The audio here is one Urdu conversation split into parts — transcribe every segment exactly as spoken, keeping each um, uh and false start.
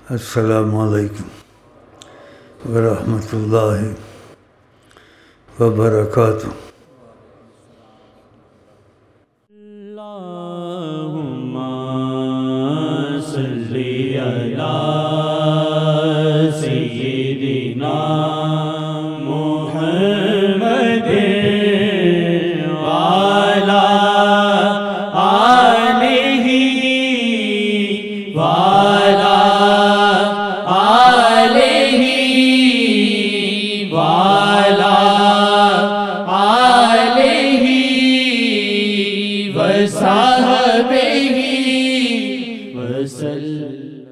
السلام علیکم ورحمۃ اللہ وبرکاتہ۔ اللہم صلی علی سیدنا محمد وعلی آلہ وعلی آلہ وعلی آلہ وصحبہ وسلم۔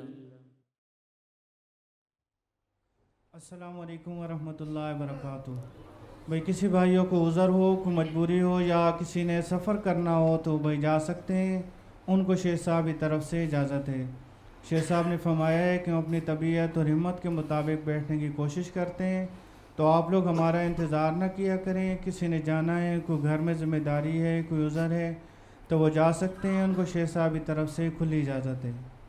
السلام علیکم ورحمۃ اللہ وبرکاتہ۔ بھائی کسی بھائیوں کو عذر ہو، کوئی مجبوری ہو یا کسی نے سفر کرنا ہو تو بھائی جا سکتے ہیں، ان کو شیخ صاحب کی طرف سے اجازت ہے۔ شیخ صاحب نے فرمایا ہے کہ ہم اپنی طبیعت اور ہمت کے مطابق بیٹھنے کی کوشش کرتے ہیں، تو آپ لوگ ہمارا انتظار نہ کیا کریں۔ کسی نے جانا ہے، کوئی گھر میں ذمہ داری ہے، کوئی عذر ہے تو وہ جا سکتے ہیں، ان کو شیخ صاحب کی طرف سے کھلی اجازت ہے۔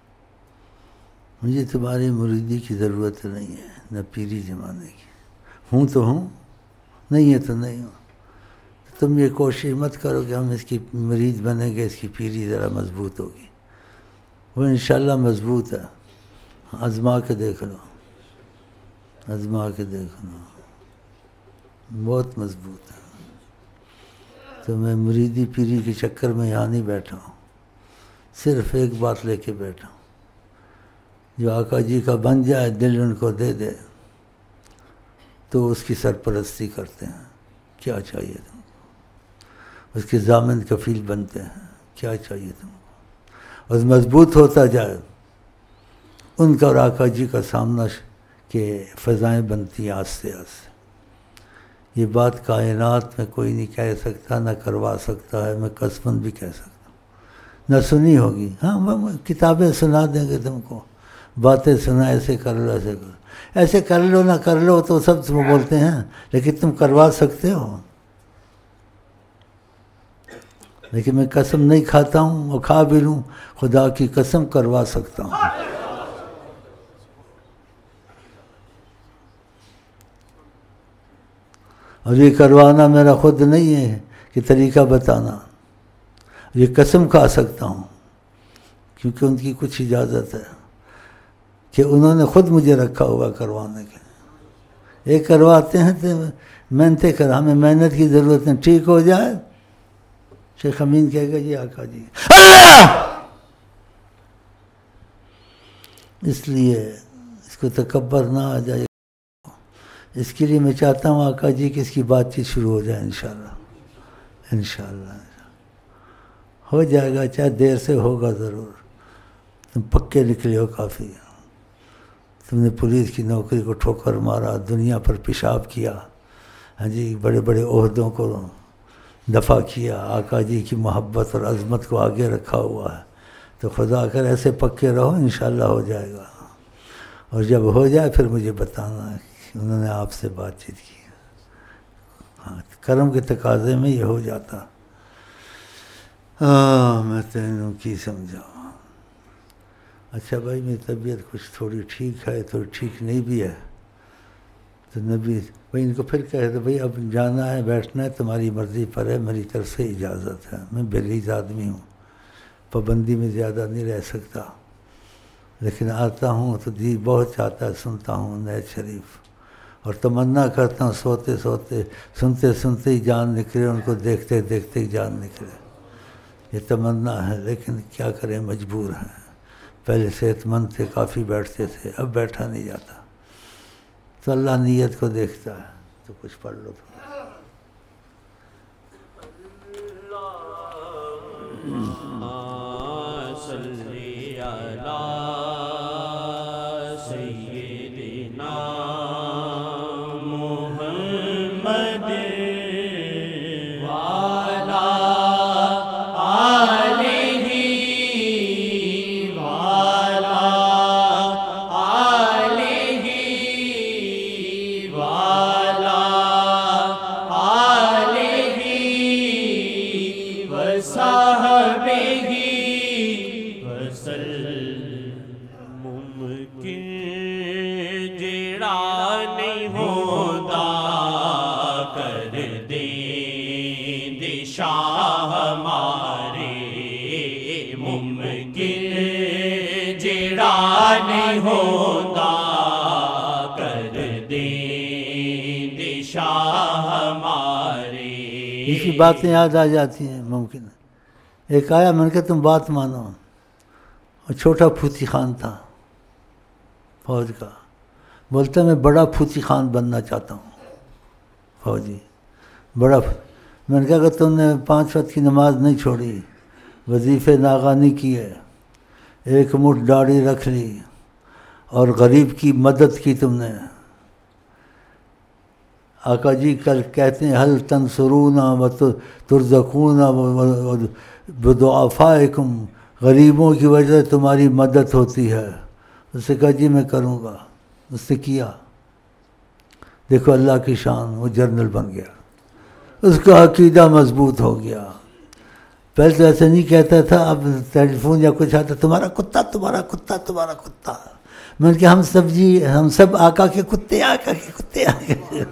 مجھے تمہاری مریدی کی ضرورت نہیں ہے، نہ پیری جمانے کی، ہوں تو ہوں، نہیں ہے تو نہیں ہوں۔ تم یہ کوشش مت کرو کہ ہم اس کی مرید بنیں گے، اس کی پیری ذرا مضبوط ہوگی، وہ انشاءاللہ مضبوط ہے، آزما کے دیکھ لو، آزما کے دیکھ لو، بہت مضبوط ہے۔ تو میں مریدی پیری کے چکر میں یہاں نہیں بیٹھا ہوں، صرف ایک بات لے کے بیٹھا ہوں، جو آقا جی کا بن جائے، دل ان کو دے دے تو اس کی سرپرستی کرتے ہیں۔ کیا چاہیے تم کو؟ اس کے ضامن کفیل بنتے ہیں۔ کیا چاہیے تم کو؟ اور مضبوط ہوتا جائے ان کا اور آقا جی کا سامنا کہ فضائیں بنتی ہیں آہستہ آہستہ۔ یہ بات کائنات میں کوئی نہیں کہہ سکتا، نہ کروا سکتا ہے، میں قسماً بھی کہہ سکتا ہوں، نہ سنی ہوگی۔ ہاں کتابیں سنا دیں گے تم کو، باتیں سنا، ایسے کر لو، ایسے کر لو، ایسے کر لو نہ کر لو تو سب تم بولتے ہیں، لیکن تم کروا سکتے ہو۔ لیکن میں قسم نہیں کھاتا ہوں، اور کھا بھی لوں، خدا کی قسم کروا سکتا ہوں۔ اور یہ کروانا میرا خود نہیں ہے کہ طریقہ بتانا، یہ قسم کھا سکتا ہوں کیونکہ ان کی کچھ اجازت ہے کہ انہوں نے خود مجھے رکھا ہوا کروانے کے۔ ایک کرواتے ہیں تو محنتیں کر، ہمیں محنت کی ضرورت نہیں، ٹھیک ہو جائے شیخ امین کہے گا یہ آقا جی، اس لیے اس کو تکبر نہ آ جائے۔ اس کے لیے میں چاہتا ہوں آقا جی کہ اس کی بات چیت شروع ہو جائے انشاءاللہ، انشاءاللہ ہو جائے گا، چاہے دیر سے ہوگا ضرور۔ تم پکے نکلے ہو کافی، تم نے پولیس کی نوکری کو ٹھوکر مارا، دنیا پر پیشاب کیا، ہاں جی، بڑے بڑے عہدوں کو دفع کیا، آقا جی کی محبت اور عظمت کو آگے رکھا ہوا ہے، تو خدا کر ایسے پکے رہو، انشاءاللہ ہو جائے گا۔ اور جب ہو جائے پھر مجھے بتانا کہ انہوں نے آپ سے بات چیت کی۔ ہاں کرم کے تقاضے میں یہ ہو جاتا۔ ہاں میں تینوں کی سمجھا۔ اچھا بھائی میری طبیعت کچھ تھوڑی ٹھیک ہے، تھوڑی ٹھیک نہیں بھی ہے، تو نبی بھائی ان کو پھر کہہ دو بھائی اب جانا ہے، بیٹھنا ہے، تمہاری مرضی پر ہے، میری طرف سے اجازت ہے، میں بلیز آدمی ہوں، پابندی میں زیادہ نہیں رہ سکتا، لیکن آتا ہوں تو جی بہت چاہتا ہے، سنتا ہوں نیت شریف، اور تمنا کرتا ہوں سوتے سوتے، سنتے سنتے ہی جان نکلے، ان کو دیکھتے دیکھتے ہی جان نکلے، یہ تمنا ہے، لیکن کیا کریں مجبور ہیں۔ پہلے صحت مند تھے، کافی بیٹھتے تھے، اب بیٹھا نہیں جاتا، تو اللہ نیت کو دیکھتا ہے۔ تو کچھ پڑھ لو تو۔ صلی علی سیدنا محمد وعلی آلہ وعلی آلہ وعلی آلہ وصحبہ وسلم۔ ممکن شاہ ہمارے ممکن جڑا نہیں ہوتا کر دیں شاہ ہمارے. اس کی باتیں یاد آ جاتی ہیں. ممکن ایک آیا میں نے کہا تم بات مانو، اور چھوٹا پھوتی خان تھا فوج کا، بولتا میں بڑا پھوتی خان بننا چاہتا ہوں. فوجی بڑا. میں نے کہا کہ تم نے پانچ وقت کی نماز نہیں چھوڑی، وظیفے ناغہ نہیں کیے، ایک مٹھ داڑھی رکھ لی، اور غریب کی مدد کی تم نے. آقا جی کل کہتے ہیں حل تنصرون و ترزقون بدعفائکم، غریبوں کی وجہ سے تمہاری مدد ہوتی ہے. اس سے کہا جی میں کروں گا. اس نے کیا. دیکھو اللہ کی شان، وہ جنرل بن گیا، اس کا عقیدہ مضبوط ہو گیا. پہلے تو ایسا نہیں کہتا تھا، اب ٹیلی فون یا کچھ آتا تمہارا کتا تمہارا کتا تمہارا کتا. میں نے کہا ہم سب جی ہم سب آقا کے کتے آقا کے کتے آقا کے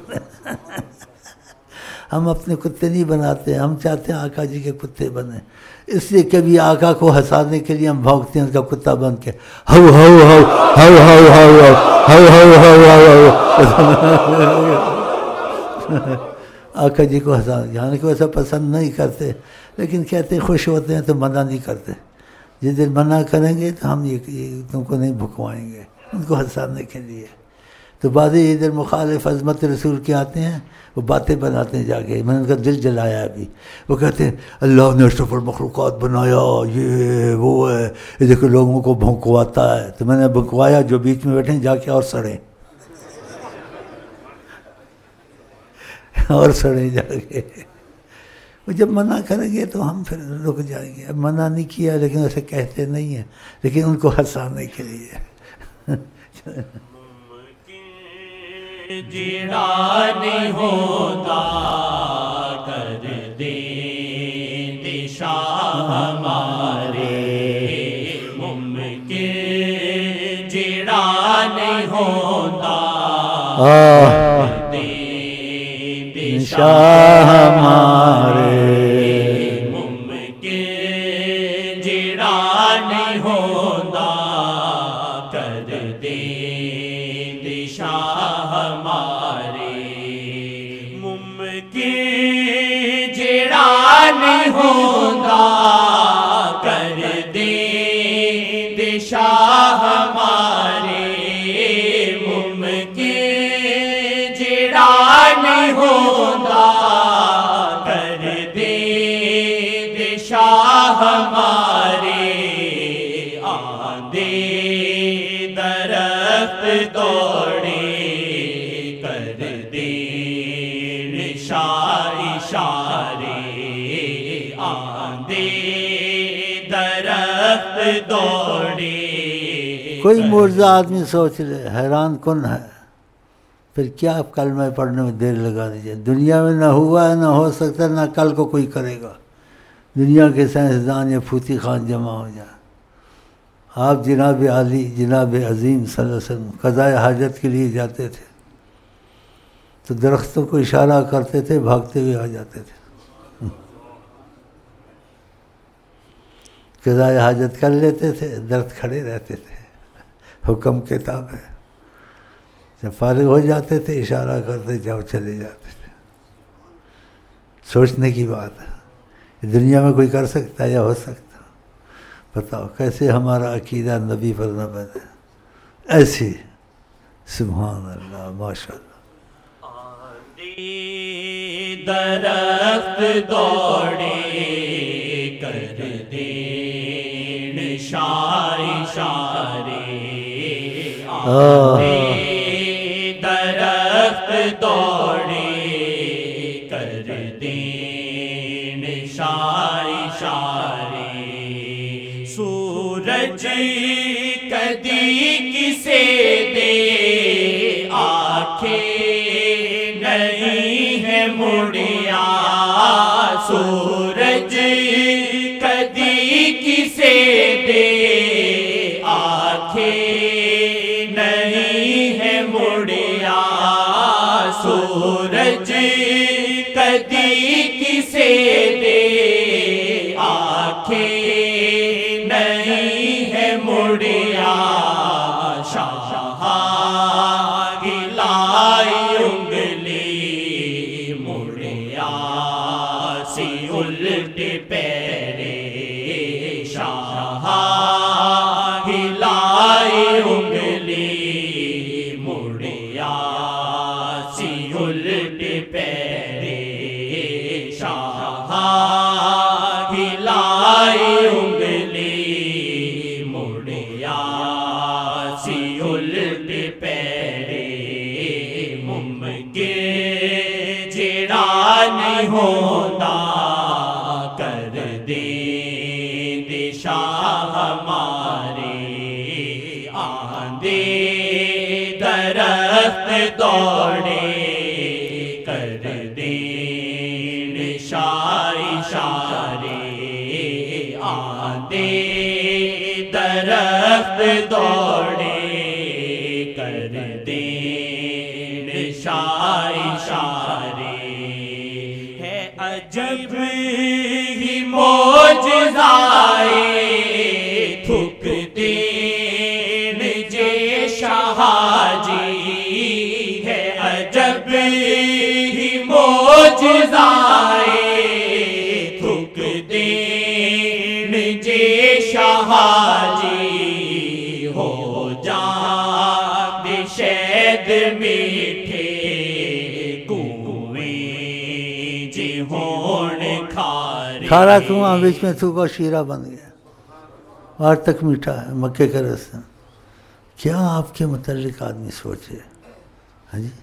ہم اپنے کتے نہیں بناتے، ہم چاہتے ہیں آقا جی کے کتے بنے. اس لیے کبھی آقا کو ہنسانے کے لیے ہم بھونکتے ہیں اس کا کتا بن کے، ہو ہو ہو ہو ہو ہو ہو ہو ہو. آقا جی کو ہنسانے یعنی کہ ویسا پسند نہیں کرتے، لیکن کہتے ہیں خوش ہوتے ہیں تو منع نہیں کرتے. جس دن منع کریں گے تو ہم یہ تم کو نہیں بھکوائیں گے، ان کو ہنسانے کے لیے. تو بعض ادھر مخالف عظمت رسول کے آتے ہیں، وہ باتیں بناتے ہیں جا کے. میں نے ان کا دل جلایا ابھی. وہ کہتے ہیں اللہ نے اشرف المخلوقات بنایا، یہ وہ ہے، یہ دیکھو لوگوں کو بھونکواتا ہے. تو میں نے بھونکوایا، جو بیچ میں بیٹھے جا کے اور سڑیں اور سڑیں جا کے. وہ جب منع کریں گے تو ہم پھر رک جائیں گے. اب منع نہیں کیا لیکن ایسے کہتے نہیں ہیں، لیکن ان کو ہنسانے کے لیے. جڑا نہیں ہوتا کر دیں شاہ ہمارے ممکن جڑا نہیں ہوتا کر دیں شاہ ہمارے ممکن جڑا نہیں ہوتا کر دیں شاہ ہمارے ممکن جڑا نہیں ہوتا کر دیں شاہ ہمارے ممکن جڑا نہیں ہوتا کر دیں شاہ ہمارے آندے درخت توڑے کر دیں شاہ اشارے آندے درخت توڑے. کوئی معجزہ آدمی سوچ لے حیران کن ہے، پھر کیا کلمہ پڑھنے میں دیر لگا دیجیے. دنیا میں نہ ہوا ہے، نہ ہو سکتا، نہ کل کو کوئی کرے گا. دنیا کے سائنسدان یا پھوتی خان جمع ہو جائیں. آپ جناب عالی جناب عظیم صلی اللہ علیہ وسلم قضائے حاجت کے لیے جاتے تھے تو درختوں کو اشارہ کرتے تھے، بھاگتے ہوئے آ جاتے تھے. قضائے حاجت کر لیتے تھے، درخت کھڑے رہتے تھے. حکم کتاب ہے. جب فارغ ہو جاتے تھے اشارہ کرتے جاؤ چلے جاتے تھے. سوچنے کی بات ہے، دنیا میں کوئی کر سکتا ہے یا ہو سکتا؟ بتاؤ کیسے ہمارا عقیدہ نبی پر نہ بنے. ایسی سبحان اللہ ماشاء اللہ. درخت دوڑے کر دیں شاہ اشارے آندے درخت دوڑے کر دیں شاہ اشارے. سورج کدی کسے دے آنکھیں نہیں ہے مڑیا. سورج کدی کسے دے آنکھیں نہیں ہے مڑیا. سورج کدی کسے دے آنکھیں نہیں ہے مڑیا شاہ ہلائی انگلی مڑیا سی الٹ پیرے شاہ ہلائی انگلی مڑیا سی الٹ پیرے شاہ ہلائی انگلی مڑیا سی الٹ پیرے ممکن جڑا نہیں ہوتا کر دے شاہ ہمارے آندے درخت دوڑے کر دین شاہ اشارے آندے درخت دوڑے کر دین شاہ اشارے ہے عجب ہی معجزائے تھک دین جے شاہ جی ہے عجب ہی معجزائے تھک دین جے شاہ جی ہو جان شہد میٹھے کنویں جی ہون کھارے کھارا کنواں بیچ میں تھوکا شیرہ بن گیا آج تک میٹھا ہے مکے کا رستہ کیا آپ کے متعلق آدمی سوچے ہاں جی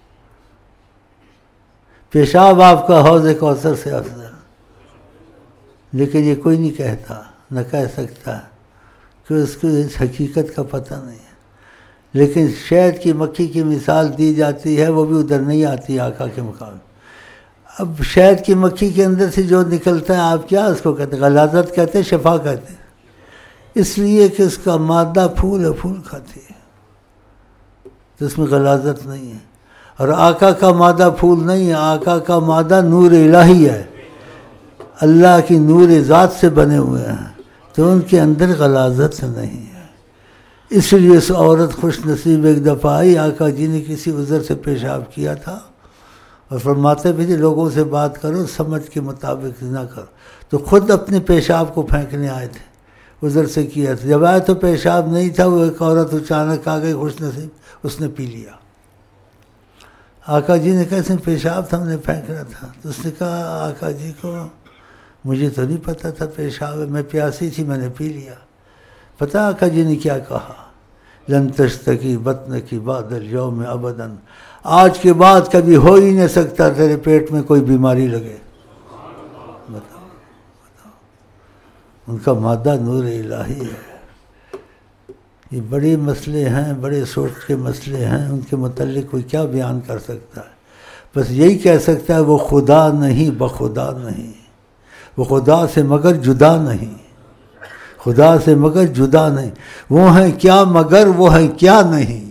پیشاب آپ کا حوض کوثر سے افضل لیکن یہ کوئی نہیں کہتا نہ کہہ سکتا کہ اس کو اس حقیقت کا پتہ نہیں ہے لیکن شہد کی مکھی کی مثال دی جاتی ہے وہ بھی ادھر نہیں آتی آقا کے مقابلے اب شہد کی مکھی کے اندر سے جو نکلتا ہے آپ کیا اس کو کہتے ہیں غلاظت کہتے ہیں شفا کہتے ہیں اس لیے کہ اس کا مادہ پھول ہے پھول کھاتی ہے تو اس میں غلاظت نہیں ہے اور آقا کا مادہ پھول نہیں ہے آقا کا مادہ نور الہی ہے اللہ کی نور ذات سے بنے ہوئے ہیں تو ان کے اندر غلاظت نہیں ہے اس لیے اس عورت خوش نصیب ایک دفعہ آئی آقا جی نے کسی عذر سے پیشاب کیا تھا اور فرماتے بھی تھے لوگوں سے بات کرو سمجھ کے مطابق نہ کرو تو خود اپنے پیشاب کو پھینکنے آئے تھے عذر سے کیا تھا جب آئے تو پیشاب نہیں تھا وہ ایک عورت اچانک آ گئی خوش نصیب اس نے پی لیا آقا جی نے کیسے پیشاب تھا ہم نے پھینکنا تھا تو اس نے کہا آقا جی کو مجھے تو نہیں پتہ تھا پیشاب ہے میں پیاسی تھی میں نے پی لیا پتہ آقا جی نے کیا کہا لن تشتکی بطن کی بعد اليوم ابدا آج کے بعد کبھی ہو ہی نہیں سکتا تیرے پیٹ میں کوئی بیماری لگے بتاؤ بتاؤ ان کا مادہ نور الہی ہے یہ بڑے مسئلے ہیں بڑے سوچ کے مسئلے ہیں ان کے متعلق کوئی کیا بیان کر سکتا ہے بس یہی کہہ سکتا ہے وہ خدا نہیں بخدا نہیں وہ خدا سے مگر جدا نہیں خدا سے مگر جدا نہیں وہ ہیں کیا مگر وہ ہیں کیا نہیں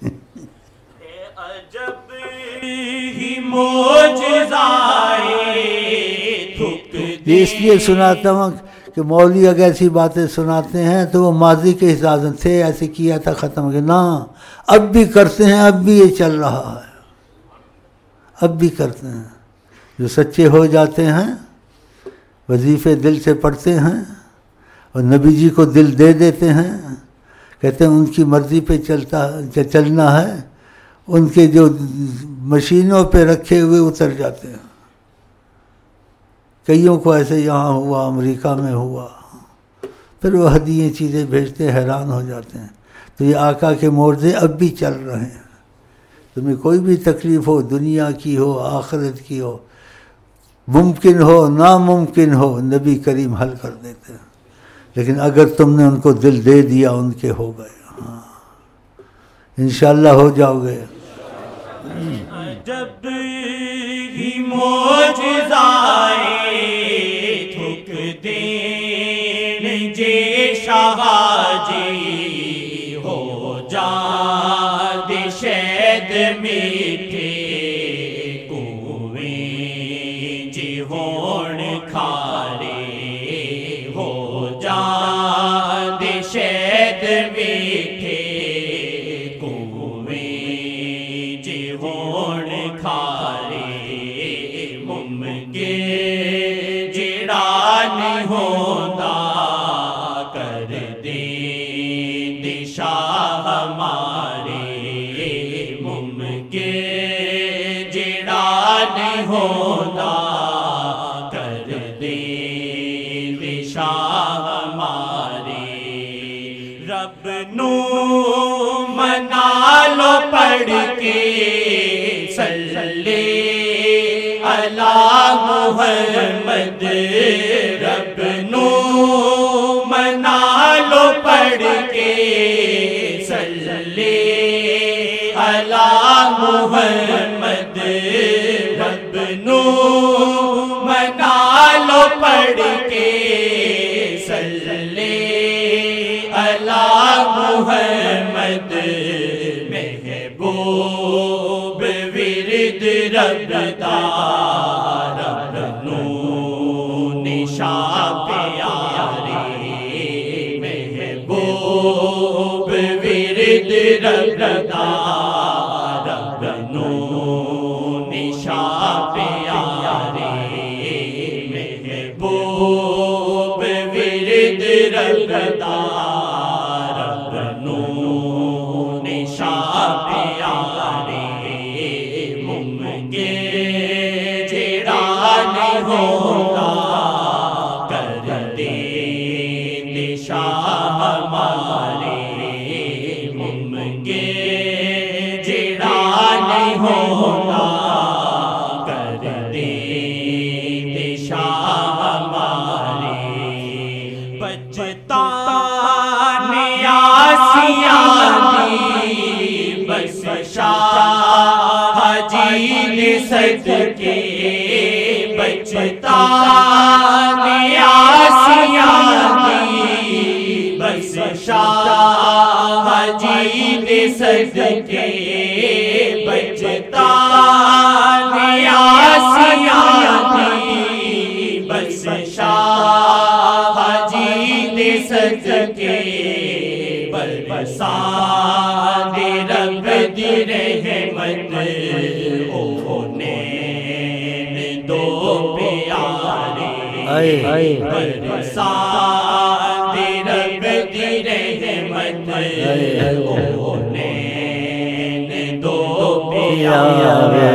عجب ہی معجزائے تھک یہ اس لیے سناتا ہوں کہ مولوی اگر ایسی باتیں سناتے ہیں تو وہ ماضی کے حساب سے تھے ایسے کیا تھا ختم ہو گیا نہ اب بھی کرتے ہیں اب بھی یہ چل رہا ہے اب بھی کرتے ہیں جو سچے ہو جاتے ہیں وظیفے دل سے پڑھتے ہیں اور نبی جی کو دل دے دیتے ہیں کہتے ہیں ان کی مرضی پہ چلتا چلنا ہے ان کے جو مشینوں پہ رکھے ہوئے اتر جاتے ہیں کئیوں کو ایسے یہاں ہوا امریکہ میں ہوا پھر وہ ہدیے چیزیں بھیجتے حیران ہو جاتے ہیں تو یہ آقا کے معجزے اب بھی چل رہے ہیں تمہیں کوئی بھی تکلیف ہو دنیا کی ہو آخرت کی ہو ممکن ہو ناممکن ہو نبی کریم حل کر دیتے ہیں لیکن اگر تم نے ان کو دل دے دیا ان کے ہو گئے ہاں انشاءاللہ ہو جاؤ گے جب ہی معجزائے تھک دین جے شاہ جی ہو جان شہد میٹھے کنویں جی ہو ہون کھارے ہو جان دے شہد میٹھے کویں جی ہون کھارے ممکن جڑا نہیں ہوندا کر دے دشا ہمارے ممکن جڑا نہیں ہوندا کر دے دشا ہمارے رب نو منا لو پڑھ کے صلی علی محمد رب نو منا لو پڑھ کے صلی علی محمد رب نو منا لو پڑھ کے صلی علی محمد محبوب ورد رب دا رب نو نشان پیارے محبوب ورد رب دا رب نو نشان پیارے محبوب ورد رب دا رب نو نشان پیارے ممکن جڑا نہیں ہوندا کر دے دشا ہمارے ممکن جڑا نہیں ہوندا کر دے دشا ہمارے بچتا نیاسیاں دی بس شاہ جی دے صدقے بچتا نیاسیاں دی بس شاہ جی دے صدقے بچتا نیاسیاں دی بس شاہ جی دے صدقے برسان دے رب دی رحمت اونین دو پیارے برسان دے رب دی رحمت اونین دو پیارے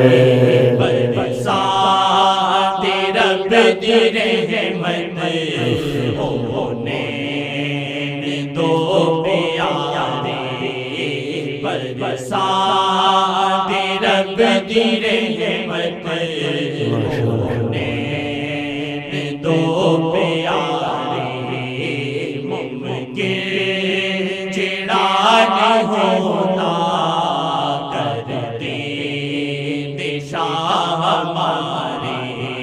برسان دے رب دی رحمت اونین دو پیارے برسان دے رب دی رحمت اونین دو پیارے ممکن جڑا نہیں ہوندا کر دے دشا ہمارے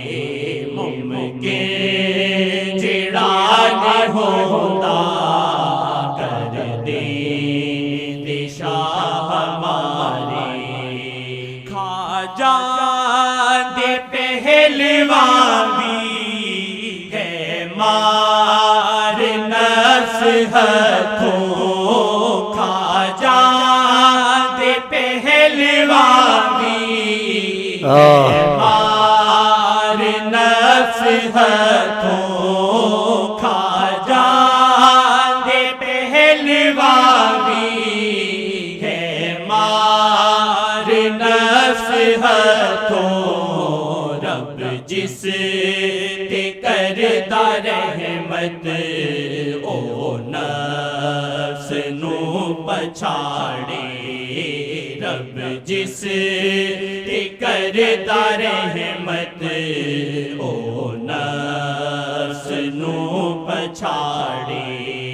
ممکن جڑا نہیں ہوندا کر دے دشا ہمارے خواجہ دے پہلوان بھی ہے مار نفس ہتھوں خواجہ دے پہلوان بھی ہے مار نفس ہتھوں خواجہ دے پہلوان بھی ہے مار نفس ہتھوں رب جس تے کردا رحمت او نفس نو پچھاڑے رب جس تے کردا رحمت او نفس نو پچھاڑے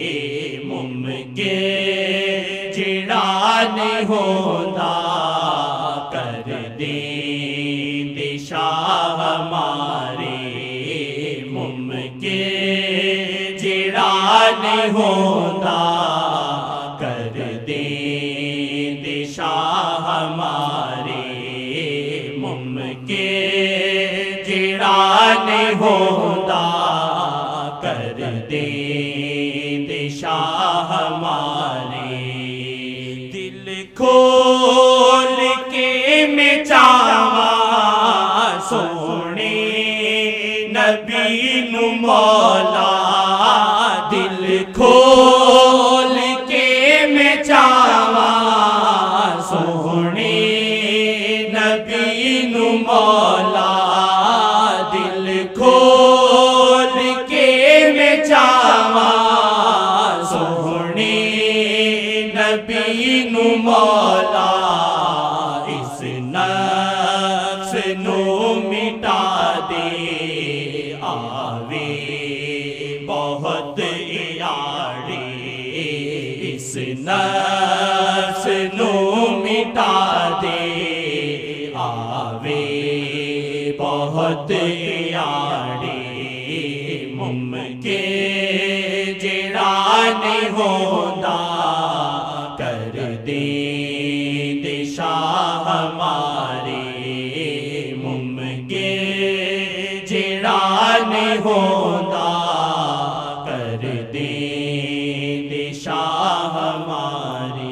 ممکن جڑا نہیں ہوندا کر دے دشا ہمارے ممکن جڑا نہیں ہوندا کر دے دشا ہمارے ممکن جڑا ہوتا کر دے دشا ہمارے دل کھول کے میں چاوا سونے نبی نو مولا دل کھول کے میں چاوا سونے نبی نو مولا دل کھول کے میں چاوا سونے نبی نو مولا اس نفس نو مٹا دے آوے بہت یاری اس نفس نو مٹا دے آوے بہت یاری ممکن جڑا نہیں ہوندا کر دے دشا ہمارے ممکن جڑا نہیں ہوندا کر دے دشا ہمارے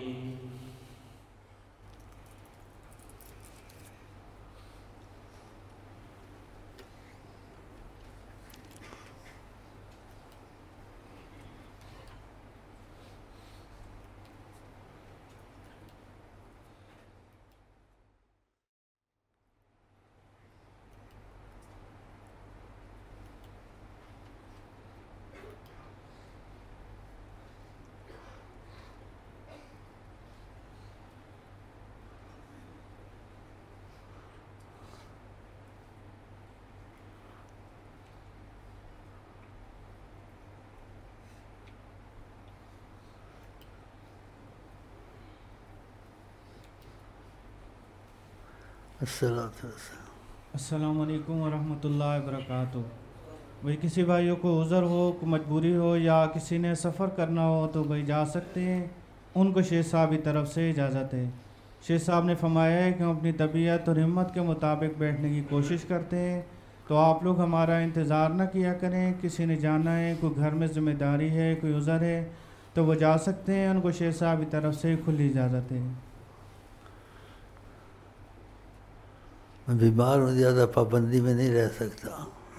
السلام علیکم ورحمۃ اللہ وبرکاتہ۔ بھائی کسی بھائیوں کو عذر ہو، کو مجبوری ہو یا کسی نے سفر کرنا ہو تو بھائی جا سکتے ہیں، ان کو شیخ صاحب کی طرف سے اجازت ہے۔ شیخ صاحب نے فرمایا ہے کہ ہم اپنی طبیعت اور ہمت کے مطابق بیٹھنے کی کوشش کرتے ہیں، تو آپ لوگ ہمارا انتظار نہ کیا کریں۔ کسی نے جانا ہے، کوئی گھر میں ذمہ داری ہے، کوئی عذر ہے تو وہ جا سکتے ہیں، ان کو شیخ صاحب کی طرف سے کھلی اجازت ہے۔ میں بیمار ہوں، زیادہ پابندی میں نہیں رہ سکتا،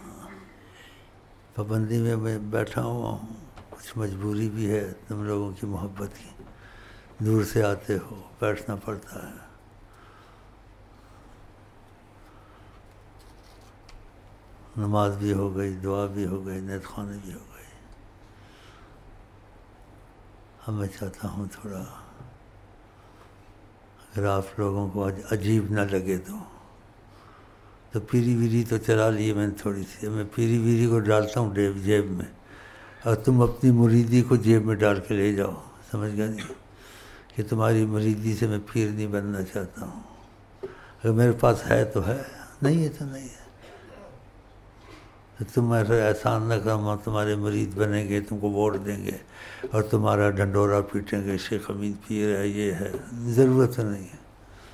پابندی میں میں بیٹھا ہوا ہوں، کچھ مجبوری بھی ہے، تم لوگوں کی محبت کی، دور سے آتے ہو بیٹھنا پڑتا ہے۔ نماز بھی ہو گئی، دعا بھی ہو گئی، نیت خوانی بھی ہو گئی۔ اب میں چاہتا ہوں تھوڑا، اگر آپ لوگوں کو عجیب نہ لگے تو تو پیری ویری تو چلا لیے میں نے تھوڑی سی، میں پیری ویری کو ڈالتا ہوں جیب میں، اور تم اپنی مریدی کو جیب میں ڈال کے لے جاؤ، سمجھ گئے نہیں کہ تمہاری مریدی سے میں پیر نہیں بننا چاہتا ہوں۔ اگر میرے پاس ہے تو ہے، نہیں ہے تو نہیں ہے۔ تم ایسا احسان نہ کرو، تمہارے مرید بنیں گے، تم کو ووٹ دیں گے اور تمہارا ڈھنڈورا پیٹیں گے، شیخ امین پیر ہے، یہ ہے، ضرورت نہیں ہے،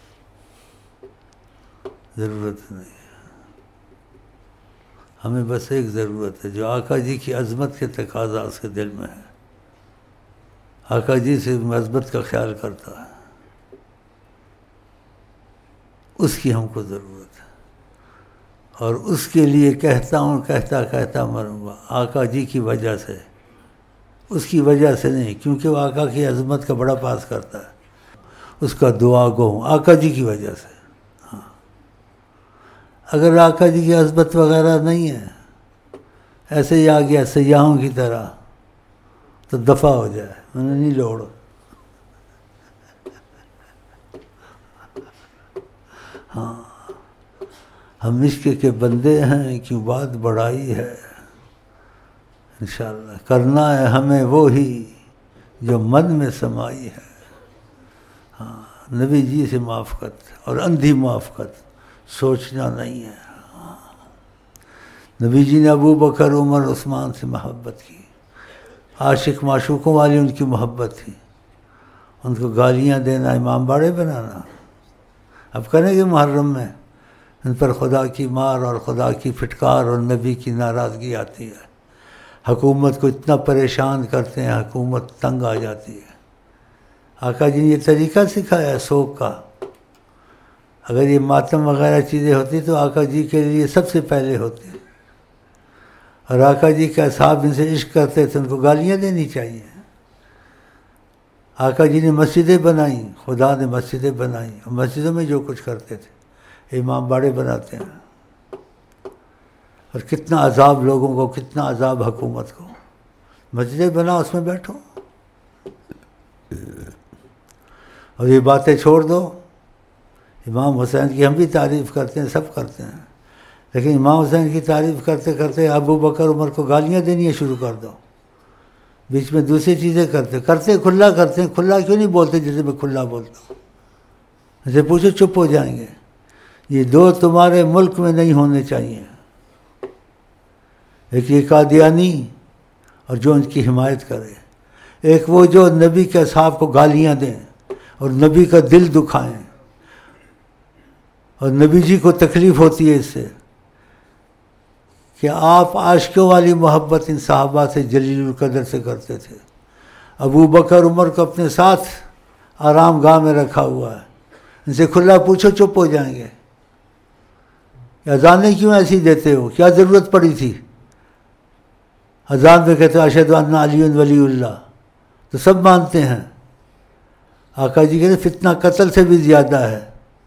ضرورت نہیں ہے۔ ہمیں بس ایک ضرورت ہے جو آقا جی کی عظمت کے تقاضا اس کے دل میں ہے، آقا جی سے عظمت کا خیال کرتا ہے، اس کی ہم کو ضرورت ہے، اور اس کے لیے کہتا ہوں، کہتا کہتا مروں گا، آقا جی کی وجہ سے، اس کی وجہ سے نہیں، کیونکہ وہ آقا کی عظمت کا بڑا پاس کرتا ہے، اس کا دعا گو آقا جی کی وجہ سے۔ اگر آقا جی کی عظمت وغیرہ نہیں ہے، ایسے ہی آ گیا سیاحوں کی طرح تو دفع ہو جائے، میں نے نہیں لوڑ۔ ہاں، ہم عشق کے بندے ہیں، کیوں بات بڑائی ہے، انشاءاللہ کرنا ہے ہمیں وہی جو من میں سمائی ہے۔ ہاں، نبی جی سے موافقت اور اندھی موافقت سوچنا نہیں ہے۔ نبی جی نے ابو بکر، عمر، عثمان سے محبت کی، عاشق معشوقوں والی ان کی محبت تھی، ان کو گالیاں دینا، امام باڑے بنانا اب کریں گے محرم میں، ان پر خدا کی مار اور خدا کی پھٹکار اور نبی کی ناراضگی آتی ہے. حکومت کو اتنا پریشان کرتے ہیں، حکومت تنگ آ جاتی ہے. آقا جی نے یہ طریقہ سکھایا ہے سوگ کا. اگر یہ ماتم وغیرہ چیزیں ہوتی تو آقا جی کے لیے سب سے پہلے ہوتے. اور آقا جی کے اصحاب ان سے عشق کرتے تھے، ان کو گالیاں دینی چاہیے. آقا جی نے مسجدیں بنائیں، خدا نے مسجدیں بنائیں، اور مسجدوں میں جو کچھ کرتے تھے امام باڑے بناتے ہیں. اور کتنا عذاب لوگوں کو، کتنا عذاب حکومت کو. مسجدیں بنا، اس میں بیٹھو. اور یہ باتیں چھوڑ دو. امام حسین کی ہم بھی تعریف کرتے ہیں، سب کرتے ہیں، لیکن امام حسین کی تعریف کرتے کرتے ابو بکر عمر کو گالیاں دینی شروع کر دو. بیچ میں دوسری چیزیں کرتے کرتے کھلا کرتے ہیں. کھلا کیوں نہیں بولتے جیسے میں کھلا بولتا ہوں؟ اسے پوچھو، چپ ہو جائیں گے. یہ دو تمہارے ملک میں نہیں ہونے چاہیے. ایک یہ قادیانی اور جو ان کی حمایت کرے، ایک وہ جو نبی کے اصحاب کو گالیاں دیں اور نبی کا دل دکھائیں، اور نبی جی کو تکلیف ہوتی ہے اس سے کہ آپ عاشقوں والی محبت ان صحابہ سے جلیل القدر سے کرتے تھے. ابو بکر عمر کو اپنے ساتھ آرام گاہ میں رکھا ہوا ہے. ان سے کھلا پوچھو، چپ ہو جائیں گے. اذانیں کیوں ایسی دیتے ہو؟ کیا ضرورت پڑی تھی؟ اذان میں کہتے اشہد ان علی ولی اللہ، تو سب مانتے ہیں. آقا جی کہتے فتنہ قتل سے بھی زیادہ ہے.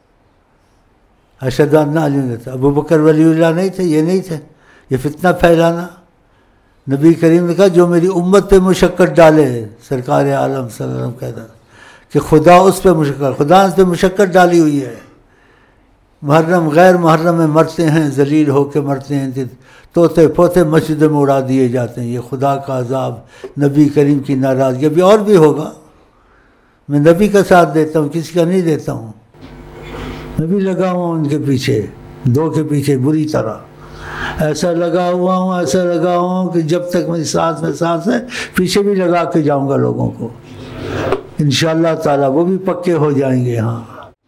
اشہد ان علی ولی، ابو بکر ولی اللہ نہیں تھے؟ یہ نہیں تھے. یہ فتنہ پھیلانا. نبی کریم نے کہا جو میری امت پہ مشقت ڈالے، سرکار عالم صلی اللہ علیہ وسلم کہتا کہ خدا اس پہ مشقت، خدا اس پہ مشقت ڈالی ہوئی ہے. محرم غیر محرم میں مرتے ہیں، ذلیل ہو کے مرتے ہیں، توتے پوتے مسجد میں اڑا دیے جاتے ہیں. یہ خدا کا عذاب، نبی کریم کی ناراضگی. ابھی اور بھی ہوگا. میں نبی کا ساتھ دیتا ہوں، کسی کا نہیں دیتا ہوں. میں بھی لگا ہوا ہوں ان کے پیچھے، دو کے پیچھے بری طرح. ایسا لگا ہوا ہوں، ایسا لگا ہوا ہوں کہ جب تک میری سانس میں سانس ہے پیچھے بھی لگا کے جاؤں گا لوگوں کو. انشاءاللہ تعالی وہ بھی پکے ہو جائیں گے. ہاں،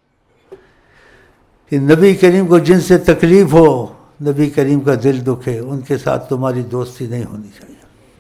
کہ نبی کریم کو جن سے تکلیف ہو، نبی کریم کا دل دکھے، ان کے ساتھ تمہاری دوستی نہیں ہونی چاہیے،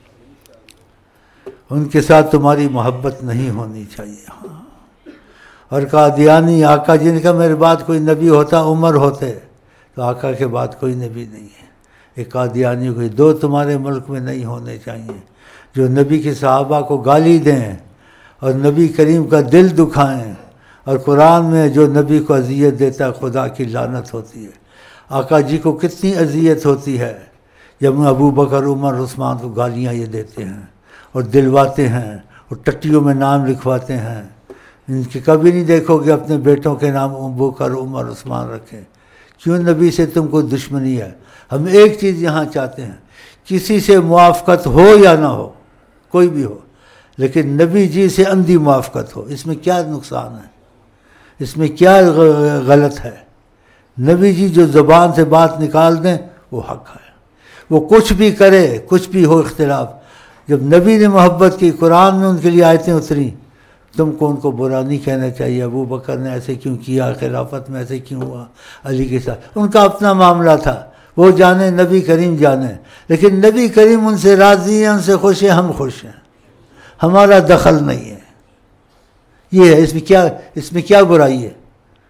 ان کے ساتھ تمہاری محبت نہیں ہونی چاہیے. ہاں. اور قادیانی، آقا جی نے کہا میرے بعد کوئی نبی ہوتا عمر ہوتے، تو آقا کے بعد کوئی نبی نہیں ہے. ایک قادیانی کوئی دو تمہارے ملک میں نہیں ہونے چاہیے، جو نبی کے صحابہ کو گالی دیں اور نبی کریم کا دل دکھائیں. اور قرآن میں جو نبی کو اذیت دیتا ہے خدا کی لعنت ہوتی ہے. آقا جی کو کتنی اذیت ہوتی ہے جب ابو بکر عمر عثمان کو گالیاں یہ دیتے ہیں اور دلواتے ہیں اور ٹٹیوں میں نام لکھواتے ہیں. ان کے کبھی نہیں دیکھو گے اپنے بیٹوں کے نام ابو بکر عمر عثمان رکھیں. کیوں؟ نبی سے تم کو دشمنی ہے. ہم ایک چیز یہاں چاہتے ہیں، کسی سے موافقت ہو یا نہ ہو، کوئی بھی ہو، لیکن نبی جی سے اندھی موافقت ہو. اس میں کیا نقصان ہے؟ اس میں کیا غلط ہے؟ نبی جی جو زبان سے بات نکال دیں وہ حق ہے. وہ کچھ بھی کرے، کچھ بھی ہو اختلاف، جب نبی نے محبت کی، قرآن میں ان کے لیے آیتیں اتری، تم کو ان کو برا نہیں کہنا چاہیے. ابو بکر نے ایسے کیوں کیا، خلافت میں ایسے کیوں ہوا، علی کے ساتھ ان کا اپنا معاملہ تھا، وہ جانے، نبی کریم جانے. لیکن نبی کریم ان سے راضی ہیں، ان سے خوش ہیں، ہم خوش ہیں، ہمارا دخل نہیں ہے. یہ ہے، اس میں کیا اس میں کیا برائی ہے؟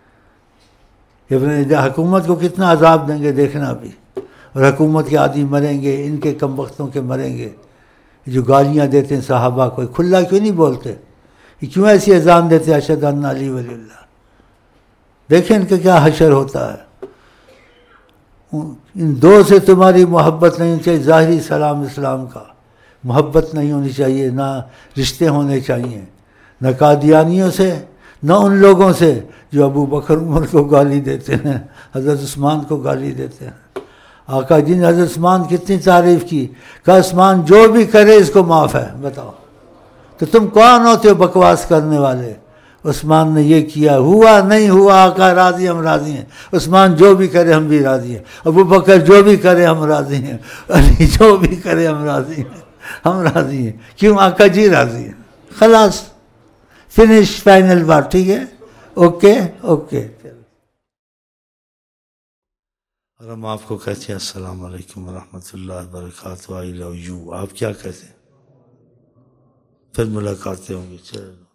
حکومت کو کتنا عذاب دیں گے دیکھنا ابھی. اور حکومت کے عادی مریں گے، ان کے کم وقتوں کے مریں گے جو گالیاں دیتے ہیں صحابہ کو. کھلا کیوں نہیں بولتے؟ کیوں ایسی اذان دیتے اشہد ان علی ولی اللہ؟ دیکھیں ان کا کیا حشر ہوتا ہے. ان دو سے تمہاری محبت نہیں ہونی چاہیے. ظاہری سلام اسلام کا محبت نہیں ہونی چاہیے، نہ رشتے ہونے چاہیے، نہ قادیانیوں سے، نہ ان لوگوں سے جو ابو بکر عمر کو گالی دیتے ہیں، حضرت عثمان کو گالی دیتے ہیں. آقا جی نے حضرت عثمان کتنی تعریف کی، کہ عثمان جو بھی کرے اس کو معاف ہے. بتاؤ تو تم کون ہوتے ہو بکواس کرنے والے؟ عثمان نے یہ کیا، ہوا نہیں ہوا، آقا راضی، ہم راضی ہیں. عثمان جو بھی کرے ہم بھی راضی ہیں. ابو بکر جو بھی کرے ہم راضی ہیں. علی جو بھی کرے ہم راضی ہیں، ہم راضی ہیں. کیوں؟ آقا جی راضی ہیں. خلاص، فنش، فائنل بات. ٹھیک ہے، اوکے اوکے. اور ہم آپ کو کہتے ہیں السلام علیکم ورحمۃ اللہ وبرکاتہ، آئی لو یو، آپ کیا کہتے ہیں؟ پھر ملاقاتیں ہوں گی. چلو.